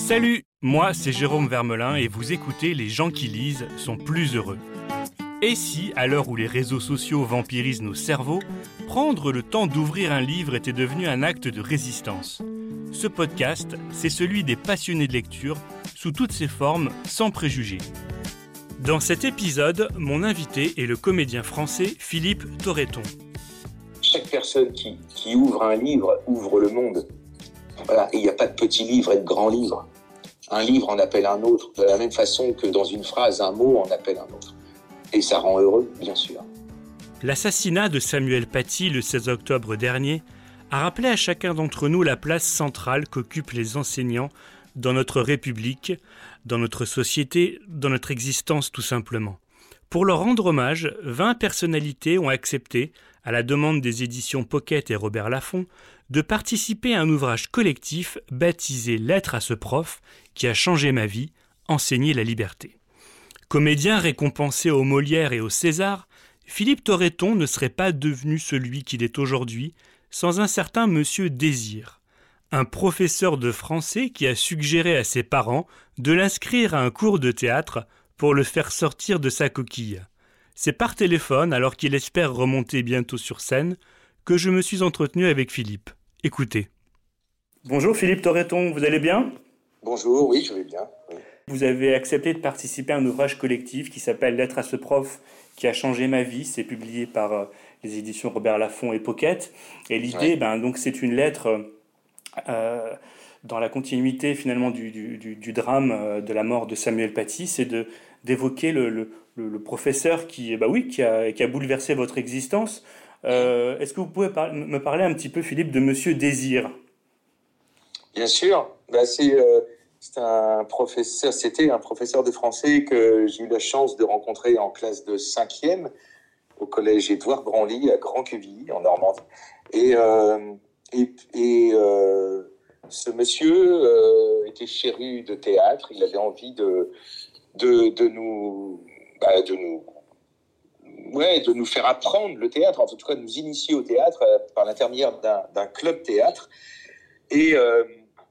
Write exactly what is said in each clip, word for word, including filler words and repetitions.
Salut, moi c'est Jérôme Vermelin et vous écoutez Les gens qui lisent sont plus heureux. Et si, à l'heure où les réseaux sociaux vampirisent nos cerveaux, prendre le temps d'ouvrir un livre était devenu un acte de résistance? Ce podcast, c'est celui des passionnés de lecture, sous toutes ses formes, sans préjugés. Dans cet épisode, mon invité est le comédien français Philippe Torreton. Chaque personne qui, qui ouvre un livre ouvre le monde. Voilà, et il n'y a pas de petits livres et de grands livres. Un livre en appelle un autre, de la même façon que dans une phrase, un mot en appelle un autre. Et ça rend heureux, bien sûr. L'assassinat de Samuel Paty le seize octobre dernier a rappelé à chacun d'entre nous la place centrale qu'occupent les enseignants dans notre République, dans notre société, dans notre existence tout simplement. Pour leur rendre hommage, vingt personnalités ont accepté, à la demande des éditions Pocket et Robert Laffont, de participer à un ouvrage collectif baptisé « Lettre à ce prof qui a changé ma vie, enseigner la liberté ». Comédien récompensé aux Molières et au César, Philippe Torreton ne serait pas devenu celui qu'il est aujourd'hui sans un certain Monsieur Désir, un professeur de français qui a suggéré à ses parents de l'inscrire à un cours de théâtre pour le faire sortir de sa coquille. C'est par téléphone, alors qu'il espère remonter bientôt sur scène, que je me suis entretenu avec Philippe. Écoutez. Bonjour Philippe Torreton, vous allez bien ? Bonjour, oui, je vais bien. Oui. Vous avez accepté de participer à un ouvrage collectif qui s'appelle « Lettre à ce prof qui a changé ma vie ». C'est publié par euh, les éditions Robert Laffont et Pocket. Et l'idée, ouais. ben, donc, c'est une lettre euh, dans la continuité finalement du, du, du, du drame euh, de la mort de Samuel Paty. C'est de, d'évoquer le, le, le, le professeur qui, bah oui, qui, a, qui a bouleversé votre existence. Euh, est-ce que vous pouvez par- me parler un petit peu, Philippe, de Monsieur Désir ? Bien sûr. Bah, c'est... Euh... C'est un professeur, c'était un professeur de français que j'ai eu la chance de rencontrer en classe de cinquième au collège Édouard Branly à Grand-Quevilly, en Normandie. Et, euh, et, et euh, ce monsieur euh, était féru de théâtre. Il avait envie de, de, de nous, bah, de nous, ouais, de nous faire apprendre le théâtre, en tout cas de nous initier au théâtre euh, par l'intermédiaire d'un, d'un club théâtre. Et euh,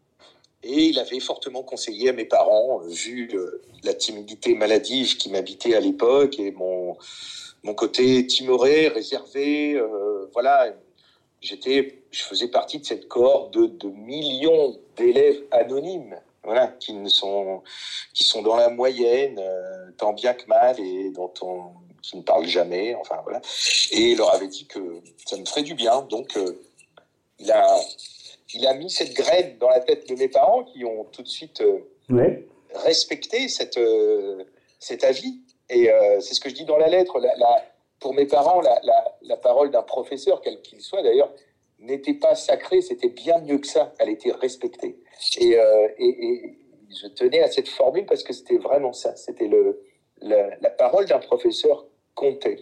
Et il avait fortement conseillé à mes parents, vu le, la timidité maladive qui m'habitait à l'époque et mon, mon côté timoré, réservé. Euh, voilà, j'étais, je faisais partie de cette cohorte de, de millions d'élèves anonymes, voilà, qui ne sont, qui sont dans la moyenne, euh, tant bien que mal, et dont on, qui ne parlent jamais. Enfin voilà. Et il leur avait dit que ça me ferait du bien. Donc euh, il a Il a mis cette graine dans la tête de mes parents qui ont tout de suite euh, ouais. respecté cette, euh, cet avis. Et euh, c'est ce que je dis dans la lettre. La, la, pour mes parents, la, la, la parole d'un professeur, quel qu'il soit d'ailleurs, n'était pas sacrée, c'était bien mieux que ça. Elle était respectée. Et, euh, et, et je tenais à cette formule parce que c'était vraiment ça. C'était le, la, la parole d'un professeur comptait.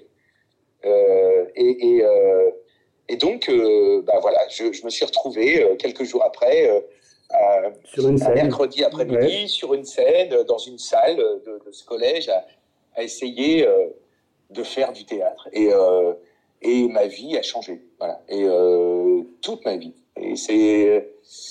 Euh, et... et euh, Et donc, euh, bah voilà, je, je me suis retrouvé euh, quelques jours après, euh, à, sur une un mercredi après-midi, ouais. sur une scène, dans une salle de, de ce collège, à, à essayer euh, de faire du théâtre. Et, euh, et ma vie a changé, voilà. Et euh, toute ma vie. Et c'est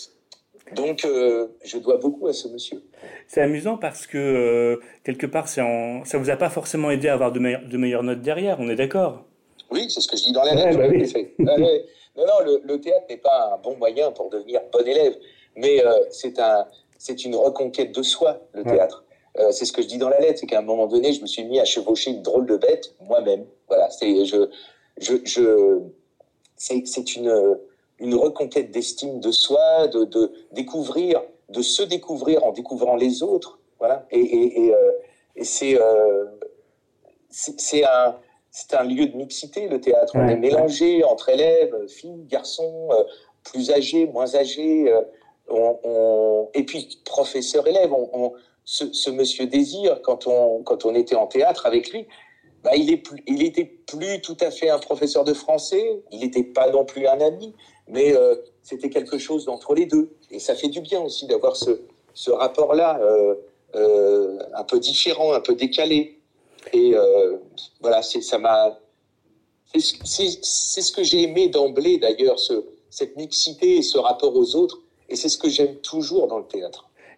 donc, euh, je dois beaucoup à ce monsieur. C'est amusant parce que euh, quelque part, c'est en... ça vous a pas forcément aidé à avoir de, meille... de meilleures notes derrière. On est d'accord ? Oui, c'est ce que je dis dans la lettre. Ouais, bah oui. ouais. Non, non, le, le théâtre n'est pas un bon moyen pour devenir bon élève, mais euh, c'est, un, c'est une reconquête de soi, le ouais. théâtre. Euh, c'est ce que je dis dans la lettre, c'est qu'à un moment donné, je me suis mis à chevaucher une drôle de bête moi-même. Voilà, c'est, je, je, je, c'est, c'est une, une reconquête d'estime de soi, de, de découvrir, de se découvrir en découvrant les autres. Voilà, et, et, et, euh, et c'est, euh, c'est, c'est un... C'est un lieu de mixité, le théâtre. Ouais. On est mélangé entre élèves, filles, garçons, euh, plus âgés, moins âgés. Euh, on, on... Et puis, professeur-élève. On, on... Ce, ce monsieur Désir, quand on, quand on était en théâtre avec lui, bah, il, est plus, il était plus tout à fait un professeur de français. Il n'était pas non plus un ami, mais euh, c'était quelque chose d'entre les deux. Et ça fait du bien aussi d'avoir ce, ce rapport-là, euh, euh, un peu différent, un peu décalé. Et euh, voilà, c'est, ça m'a, c'est, c'est, c'est ce que j'ai aimé d'emblée d'ailleurs, ce, cette mixité et ce rapport aux autres, et c'est ce que j'aime toujours dans le théâtre.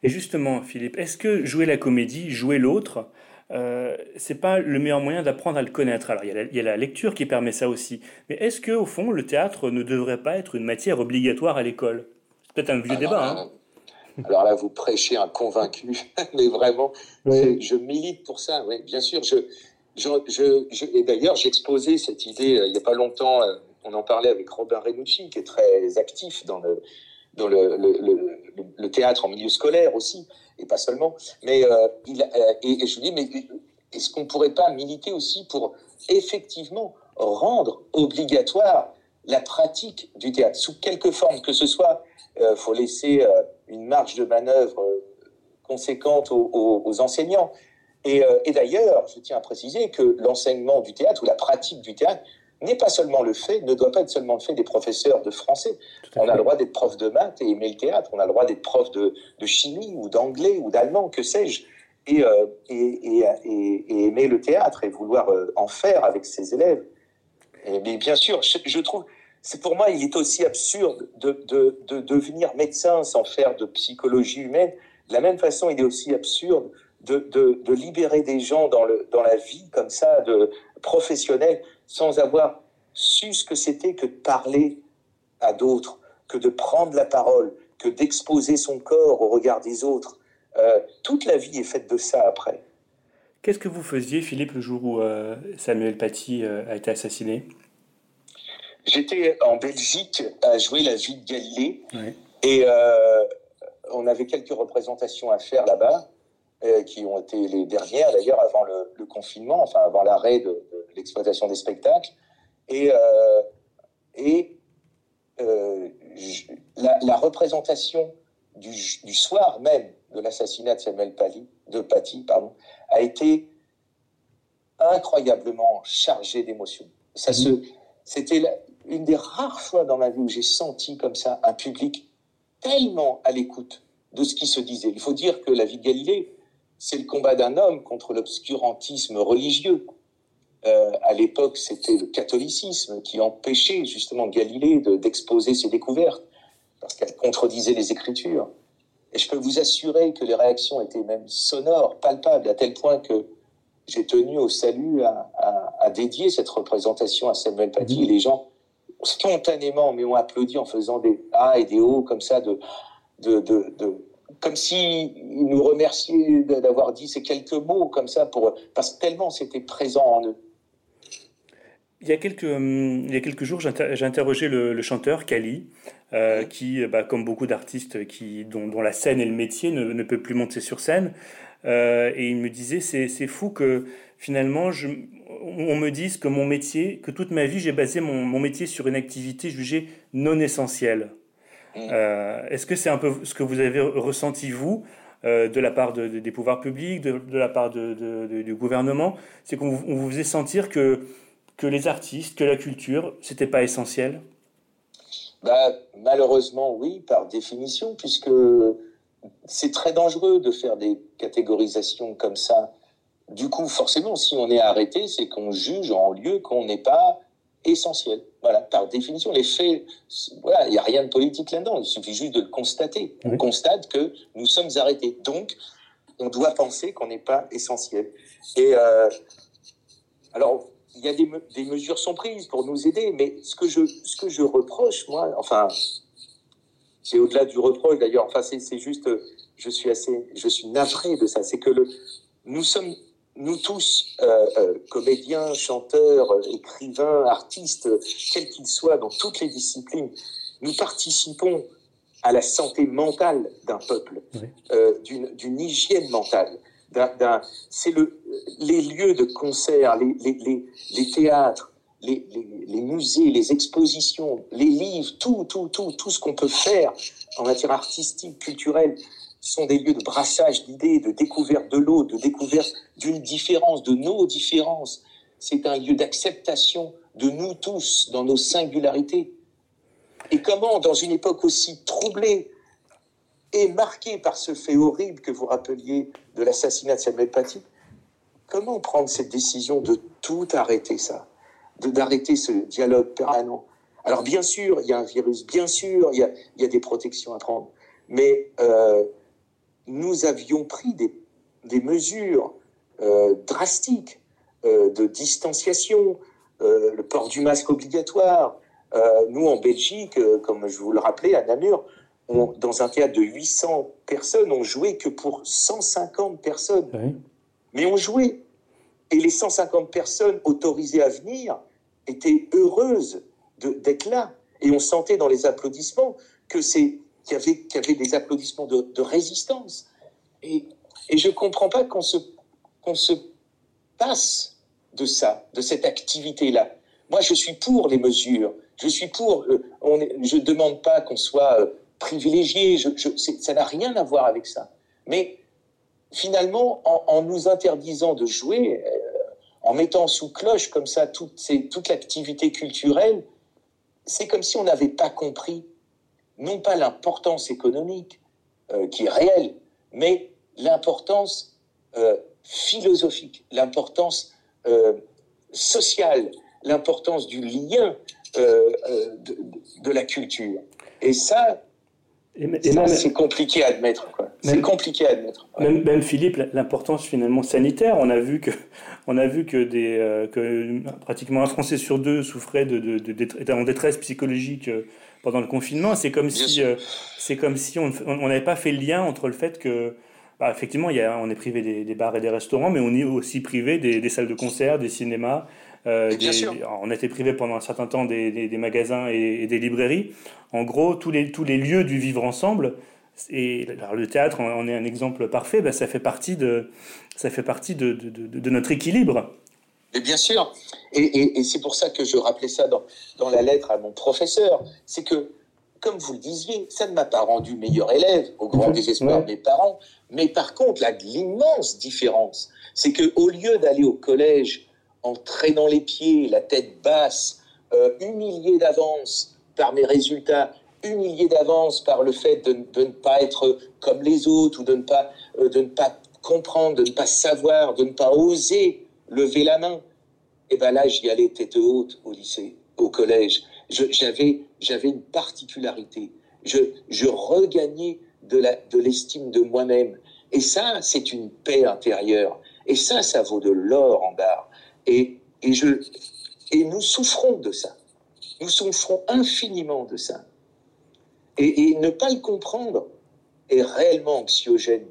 Et justement, Philippe, est-ce que jouer la comédie, jouer l'autre, euh, c'est pas le meilleur moyen d'apprendre à le connaître? Alors, il y a la, il y a la lecture qui permet ça aussi. Mais est-ce que, au fond, le théâtre ne devrait pas être une matière obligatoire à l'école? C'est peut-être un vieux Alors débat, hein? là, alors là, vous prêchez un convaincu, mais vraiment, Oui. je milite pour ça. Oui, bien sûr. Je, je, je, je- et d'ailleurs, j'exposais cette idée euh, il n'y a pas longtemps. Euh, on en parlait avec Robin Renucci, qui est très actif dans le dans le, le, le, le théâtre en milieu scolaire aussi, et pas seulement. Mais euh, il, euh, et, et je lui dis, mais est-ce qu'on ne pourrait pas militer aussi pour effectivement rendre obligatoire la pratique du théâtre, sous quelque forme que ce soit? Il euh, faut laisser euh, une marge de manœuvre euh, conséquente aux, aux, aux enseignants. Et, euh, et d'ailleurs, je tiens à préciser que l'enseignement du théâtre ou la pratique du théâtre n'est pas seulement le fait, ne doit pas être seulement le fait des professeurs de français. On a le droit d'être prof de maths et aimer le théâtre. On a le droit d'être prof de, de chimie ou d'anglais ou d'allemand, que sais-je, et, euh, et, et, et, et aimer le théâtre et vouloir euh, en faire avec ses élèves. Et, mais bien sûr, je, je trouve, c'est pour moi, il est aussi absurde de, de, de devenir médecin sans faire de psychologie humaine. De la même façon, il est aussi absurde de, de, de libérer des gens dans, le, dans la vie comme ça, de professionnels, sans avoir su ce que c'était que de parler à d'autres, que de prendre la parole, que d'exposer son corps au regard des autres. Euh, toute la vie est faite de ça après. Qu'est-ce que vous faisiez, Philippe, le jour où euh, Samuel Paty euh, a été assassiné? J'étais en Belgique à jouer la vie de Galilée Oui. et euh, on avait quelques représentations à faire là-bas, euh, qui ont été les dernières d'ailleurs avant le, le confinement, enfin avant l'arrêt de, de l'exploitation des spectacles. Et, euh, et euh, je, la, la représentation du, du soir même de l'assassinat de Samuel Paty, de Paty pardon, a été incroyablement chargée d'émotions. Ça mmh. se, c'était la, une des rares fois dans ma vie où j'ai senti comme ça un public tellement à l'écoute de ce qui se disait. Il faut dire que la vie de Galilée, c'est le combat d'un homme contre l'obscurantisme religieux. Euh, à l'époque, c'était le catholicisme qui empêchait justement Galilée de, d'exposer ses découvertes, parce qu'elle contredisait les Écritures. Et je peux vous assurer que les réactions étaient même sonores, palpables, à tel point que j'ai tenu au salut à, à, à dédier cette représentation à Samuel Paty. Mmh. Et les gens, spontanément, mais ont applaudi en faisant des A et des O comme ça, de, de, de, de, comme s'ils nous remerciaient d'avoir dit ces quelques mots comme ça, pour, parce que tellement c'était présent en eux. Il y a quelques, hum, il y a quelques jours, j'inter- j'ai interrogé le, le chanteur Kali, euh, mmh. qui, bah, comme beaucoup d'artistes qui, dont, dont la scène est le métier, ne, ne peut plus monter sur scène. Euh, et il me disait, c'est, c'est fou que finalement, je, on me dise que mon métier, que toute ma vie, j'ai basé mon, mon métier sur une activité jugée non essentielle. Mmh. Euh, est-ce que c'est un peu ce que vous avez ressenti, vous, euh, de la part de, de, des pouvoirs publics, de, de la part de, de, de, du gouvernement? C'est qu'on on vous faisait sentir que que les artistes, que la culture, c'était pas essentiel? Bah, malheureusement, oui, par définition, puisque c'est très dangereux de faire des catégorisations comme ça. Du coup, forcément, si on est arrêté, c'est qu'on juge en lieu qu'on n'est pas essentiel. Voilà, par définition, les faits, voilà, il n'y a rien de politique là-dedans, il suffit juste de le constater. Oui. On constate que nous sommes arrêtés. Donc, on doit penser qu'on n'est pas essentiel. Et euh, alors, il y a des, me- des mesures sont prises pour nous aider, mais ce que je, ce que je reproche, moi, enfin, c'est au-delà du reproche d'ailleurs, enfin, c'est, c'est juste, je suis assez, je suis navré de ça, c'est que le, nous sommes, nous tous, euh, euh, comédiens, chanteurs, écrivains, artistes, quels qu'ils soient, dans toutes les disciplines, nous participons à la santé mentale d'un peuple, oui. euh, d'une, d'une hygiène mentale. D'un, d'un, c'est le, les lieux de concert, les, les, les, les théâtres, les, les, les musées, les expositions, les livres, tout, tout, tout, tout ce qu'on peut faire en matière artistique, culturelle, sont des lieux de brassage d'idées, de découverte de l'autre, de découverte d'une différence, de nos différences. C'est un lieu d'acceptation de nous tous dans nos singularités. Et comment, dans une époque aussi troublée et marquée par ce fait horrible que vous rappeliez de l'assassinat de Samuel Paty, comment prendre cette décision de tout arrêter ça, de, d'arrêter ce dialogue permanent? Alors bien sûr, il y a un virus, bien sûr, il y a, il y a des protections à prendre, mais euh, nous avions pris des, des mesures euh, drastiques euh, de distanciation, euh, le port du masque obligatoire. Euh, nous, en Belgique, euh, comme je vous le rappelais, à Namur, on, dans un théâtre de huit cents personnes, on jouait que pour cent cinquante personnes. Oui. Mais on jouait. Et les cent cinquante personnes autorisées à venir étaient heureuses de, d'être là. Et on sentait dans les applaudissements que c'est, qu'il y avait, qu'il y avait des applaudissements de, de résistance. Et, et je ne comprends pas qu'on se, qu'on se passe de ça, de cette activité-là. Moi, je suis pour les mesures. Je suis pour. Euh, on est, je ne demande pas qu'on soit euh, privilégié. Je, je, ça n'a rien à voir avec ça. Mais finalement, en, en nous interdisant de jouer, euh, en mettant sous cloche comme ça toute, ces, toute l'activité culturelle, c'est comme si on n'avait pas compris, non pas l'importance économique, euh, qui est réelle, mais l'importance euh, philosophique, l'importance euh, sociale, l'importance du lien euh, euh, de, de la culture. Et ça, et, et ça même, c'est compliqué à admettre, quoi. Même, c'est compliqué à admettre. Ouais. Même, même Philippe, l'importance finalement sanitaire, on a vu que, on a vu que, des, euh, que pratiquement un Français sur deux souffrait de, de, de, de, était en détresse psychologique euh, pendant le confinement. C'est comme Bien si, euh, c'est comme si on n'avait pas fait le lien entre le fait que, bah, effectivement, il y a, on est privé des, des bars et des restaurants, mais on est aussi privé des, des salles de concert, des cinémas. Euh, des, on était privé pendant un certain temps des, des, des magasins et, et des librairies. En gros, tous les, tous les lieux du vivre ensemble. Et alors, le théâtre, on est un exemple parfait. Ben, ça fait partie de, ça fait partie de, de, de, de notre équilibre. Et bien sûr. Et, et, et c'est pour ça que je rappelais ça dans, dans la lettre à mon professeur. C'est que, comme vous le disiez, ça ne m'a pas rendu meilleur élève, au grand mmh, désespoir ouais. de mes parents. Mais par contre, la, l'immense différence, c'est qu'au lieu d'aller au collège en traînant les pieds, la tête basse, euh, humilié d'avance par mes résultats, humilié d'avance par le fait de, de ne pas être comme les autres, ou de ne pas, euh, de ne pas comprendre, de ne pas savoir, de ne pas oser lever la main. Et bien là, j'y allais tête haute au lycée, au collège. Je, j'avais, j'avais une particularité. Je, je regagnais de, la, de l'estime de moi-même. Et ça, c'est une paix intérieure. Et ça, ça vaut de l'or en barre. Et, et, je, et nous souffrons de ça. Nous souffrons infiniment de ça. Et, et ne pas le comprendre est réellement anxiogène.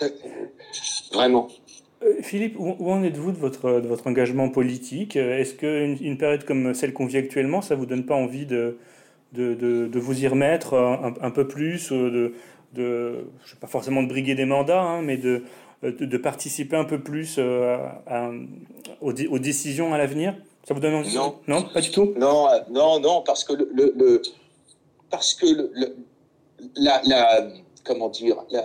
Vraiment. Euh, Philippe, où, où en êtes-vous de votre, de votre engagement politique ? Est-ce qu'une une période comme celle qu'on vit actuellement, ça ne vous donne pas envie de, de, de, de vous y remettre un, un peu plus, de, de, je sais pas forcément de briguer des mandats, hein, mais de... De, de participer un peu plus euh, à, à, aux, aux décisions à l'avenir ? Ça vous donne envie ? Non. Non, pas du tout ? Non, non, non, parce que le, le, le parce que le, le, la, la, comment dire, la,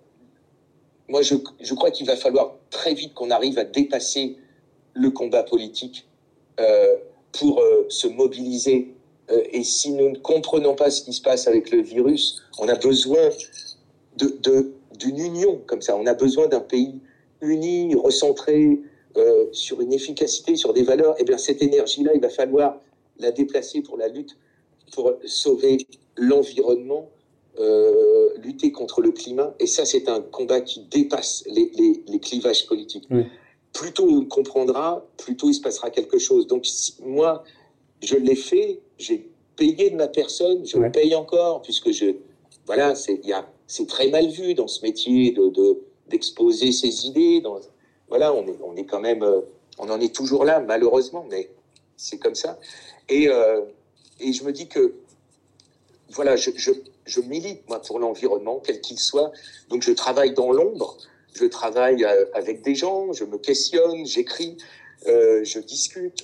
moi je, je crois qu'il va falloir très vite qu'on arrive à dépasser le combat politique euh, pour euh, se mobiliser. Euh, et si nous ne comprenons pas ce qui se passe avec le virus, on a besoin de, de d'une union comme ça. On a besoin d'un pays uni, recentré euh, sur une efficacité, sur des valeurs. Et bien cette énergie-là, il va falloir la déplacer pour la lutte, pour sauver l'environnement, euh, lutter contre le climat. Et ça, c'est un combat qui dépasse les, les, les clivages politiques. Oui. Plus tôt on comprendra, plus tôt il se passera quelque chose. Donc si, moi, je l'ai fait, j'ai payé de ma personne, je ouais. le paye encore, puisque je... Voilà, c'est, y a, c'est très mal vu dans ce métier de, de, d'exposer ses idées. Dans, voilà, on est, on est quand même... Euh, on en est toujours là, malheureusement, mais c'est comme ça. Et, euh, et je me dis que, voilà, je, je, je milite, moi, pour l'environnement, quel qu'il soit. Donc, je travaille dans l'ombre, je travaille avec des gens, je me questionne, j'écris, euh, je discute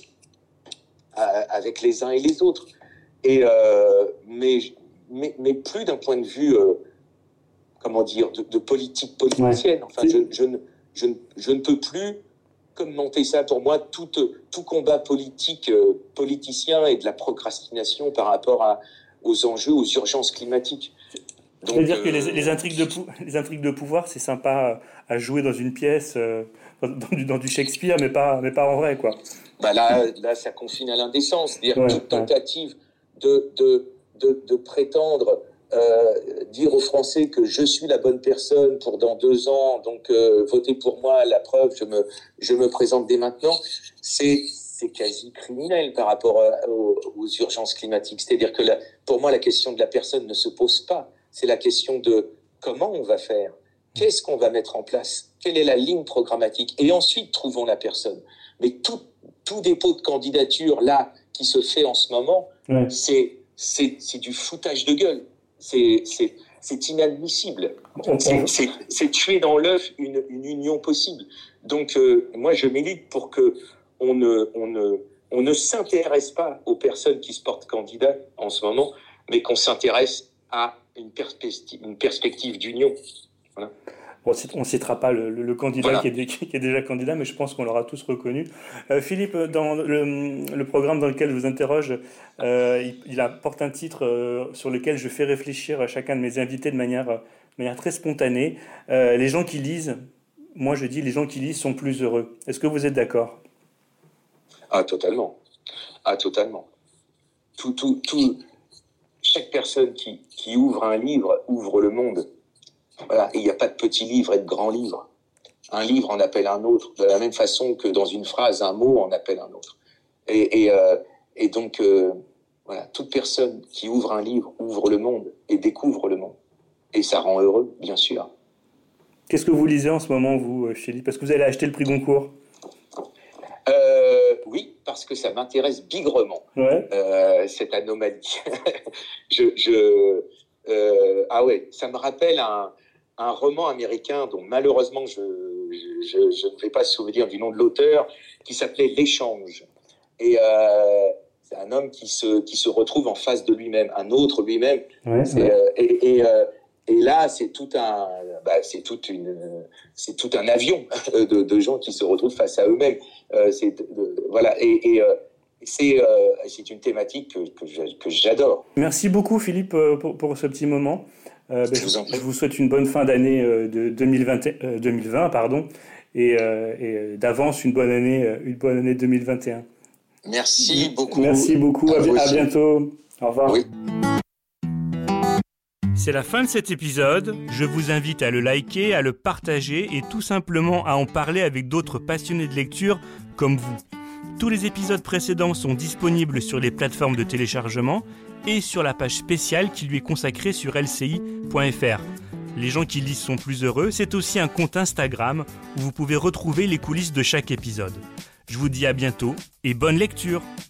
avec les uns et les autres. Et, euh, mais... Mais, mais plus d'un point de vue, euh, comment dire, de, de politique politicienne. Enfin, je, je, ne, je, ne, je ne peux plus commenter ça. Pour moi, tout, tout combat politique, euh, politicien est de la procrastination par rapport à, aux enjeux, aux urgences climatiques. C'est-à-dire euh, que les, les, intrigues de pou- les intrigues de pouvoir, c'est sympa à jouer dans une pièce, euh, dans, du, dans du Shakespeare, mais pas, mais pas en vrai, quoi. Bah là, là, ça confine à l'indécence. C'est-à-dire ouais, toute tentative ouais. de... de De, de prétendre euh, dire aux Français que je suis la bonne personne pour dans deux ans, donc euh, votez pour moi, la preuve, je me, je me présente dès maintenant, c'est, c'est quasi criminel par rapport à, aux, aux urgences climatiques. C'est-à-dire que la, pour moi, la question de la personne ne se pose pas. C'est la question de comment on va faire, qu'est-ce qu'on va mettre en place, quelle est la ligne programmatique, et ensuite trouvons la personne. Mais tout, tout dépôt de candidature là qui se fait en ce moment, ouais. c'est, c'est, c'est du foutage de gueule. C'est, c'est, c'est inadmissible. C'est, c'est, c'est tuer dans l'œuf une, une union possible. Donc, euh, moi, je milite pour que on ne, on ne, on ne s'intéresse pas aux personnes qui se portent candidat en ce moment, mais qu'on s'intéresse à une perspective, une perspective d'union. Voilà. Bon, on ne citera pas le, le, le candidat voilà. qui, est, qui est déjà candidat, mais je pense qu'on l'aura tous reconnu. Euh, Philippe, dans le, le programme dans lequel je vous interroge, euh, il, il apporte un titre euh, sur lequel je fais réfléchir chacun de mes invités de manière, de manière très spontanée. Euh, les gens qui lisent, moi je dis les gens qui lisent sont plus heureux. Est-ce que vous êtes d'accord ? Ah, totalement. Ah, totalement. Tout, tout, tout, chaque personne qui, qui ouvre un livre ouvre le monde. Voilà, il n'y a pas de petits livres et de grands livres. Un livre en appelle un autre, de la même façon que dans une phrase, un mot en appelle un autre. Et, et, euh, et donc, euh, voilà, toute personne qui ouvre un livre ouvre le monde et découvre le monde. Et ça rend heureux, bien sûr. Qu'est-ce que vous lisez en ce moment, vous, Philippe ? Parce que vous allez acheter le prix Goncourt. Euh, oui, parce que ça m'intéresse bigrement, ouais. euh, cette anomalie. je, je, euh, ah ouais, ça me rappelle un... un roman américain dont malheureusement je, je, je ne vais pas se souvenir du nom de l'auteur, qui s'appelait L'Échange. Et euh, c'est un homme qui se, qui se retrouve en face de lui-même, un autre lui-même. Ouais, c'est, ouais. Euh, et, et, euh, et là, c'est tout un, bah, c'est toute une, c'est tout un avion de, de gens qui se retrouvent face à eux-mêmes. Euh, c'est, de, voilà. Et, et euh, c'est, euh, c'est une thématique que, que, je, que j'adore. Merci beaucoup, Philippe, pour, pour ce petit moment. Euh, ben, je, vous je vous souhaite une bonne fin d'année euh, de deux mille vingt, euh, deux mille vingt pardon, et, euh, et d'avance une bonne année, une bonne année deux mille vingt et un. Merci beaucoup. Merci beaucoup. À, à, à bientôt. Au revoir. Oui. C'est la fin de cet épisode. Je vous invite à le liker, à le partager et tout simplement à en parler avec d'autres passionnés de lecture comme vous. Tous les épisodes précédents sont disponibles sur les plateformes de téléchargement et sur la page spéciale qui lui est consacrée sur L C I point F R. Les gens qui lisent sont plus heureux, c'est aussi un compte Instagram où vous pouvez retrouver les coulisses de chaque épisode. Je vous dis à bientôt et bonne lecture.